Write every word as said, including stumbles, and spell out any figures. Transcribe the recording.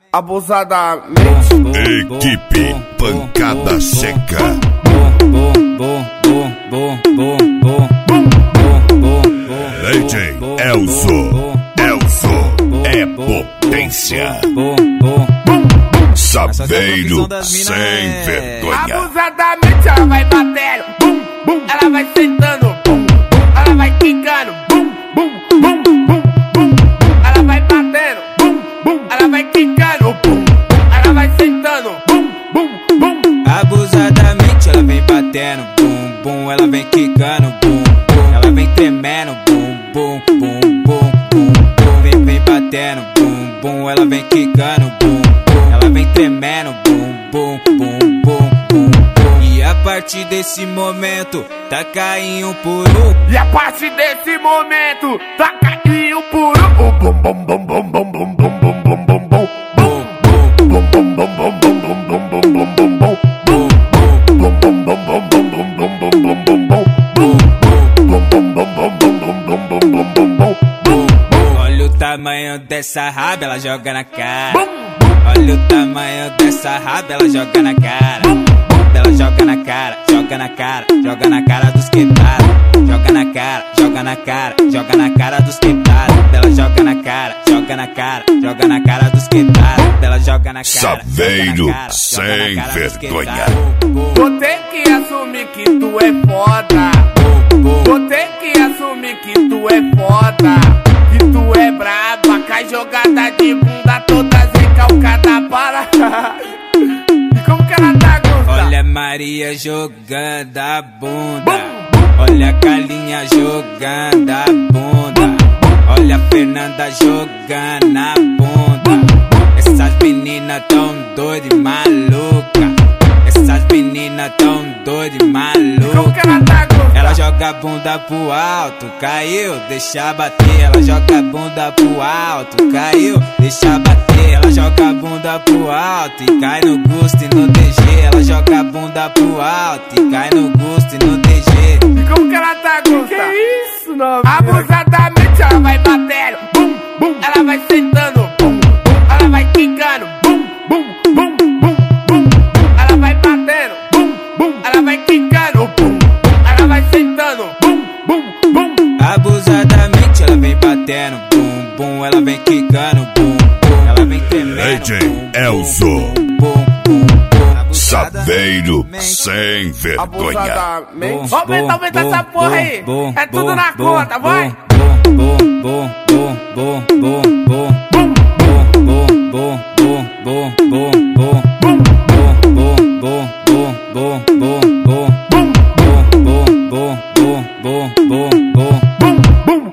abusadamente. Equipe Pancada Seca. D J Elzo, Elzo é potência. Saveiro sem vergonha. Abusadamente ela vai batendo, bum, bum. Ela vai sentando, bum, bum. Ela vai quicando, bum, bum, bum, bum, bum. Ela vai batendo, bum, bum. Ela vai quicando, bum. Ela vai sentando, bum, bum, bum. Abusadamente ela vem batendo, bum, bum. Ela vem quicando, bum, bum. Ela vem tremendo, bum, bum, bum, bum, bum, bum. Vem, vem batendo, bum, bum. Ela vem quicando, bum, bum. Ela vem tremendo, bum, bum, bum, bum, bum, bum. E a partir desse momento, taca em um por um. E a partir desse momento, taca em um por um. Bum, bum, bum, bum, bum, bum, bum, bum, bum, bum, bum. Bum, bum, bum, bum, bum, bum, bum, bum, bum, bum, bum. Olha o tamanho dessa raba, ela joga na cara. Olha o tamanho dessa raba, ela joga na cara. Ela joga na cara, joga na cara, joga na cara dos quebrados. Joga na cara, joga na cara, joga na cara dos quebrados. Ela joga na cara, joga na cara, joga na cara dos quebrados. Ela joga na cara, Saveiro sem vergonha. Vou ter que assumir que tu é foda. Vou ter que assumir que tu é foda. Que tu é braba, cai jogada de bunda toda recalcada para. E como que ela tá, Gusta? Olha a Maria jogando a bunda. Olha a Galinha jogando a bunda. Olha a Fernanda jogando a bunda. Essas meninas tão doidas e maluca. Essas meninas tão doidas e maluca. Como que ela tá, Gusta? Ela joga a bunda pro alto, caiu, deixa bater. Ela joga a bunda pro alto, caiu, deixa bater. Ela joga a bunda pro alto e cai no gosto e no D G. Ela joga a bunda pro alto e cai no gosto e no D G. E como que ela tá, Gusta? Que isso, não? Abusadamente ela vai batendo, bum, bum. Ela vai sentando, bum, bum. Ela vai quicando, bum, bum, bum, bum, bum. Ela vai batendo, bum, bum. Ela vai quicando, bum, bum. Ela vai sentando, bum, bum, bum. Abusadamente ela vem batendo, bum, bum. Ela vem quicando, bum, bum. Ela vem tremendo, D J Elzo, bum, bum, bum, bum. Saveiro sem vergonha. Abusadamente. Aumenta, aumenta essa porra aí. É tudo na conta, vai. Bum, bum.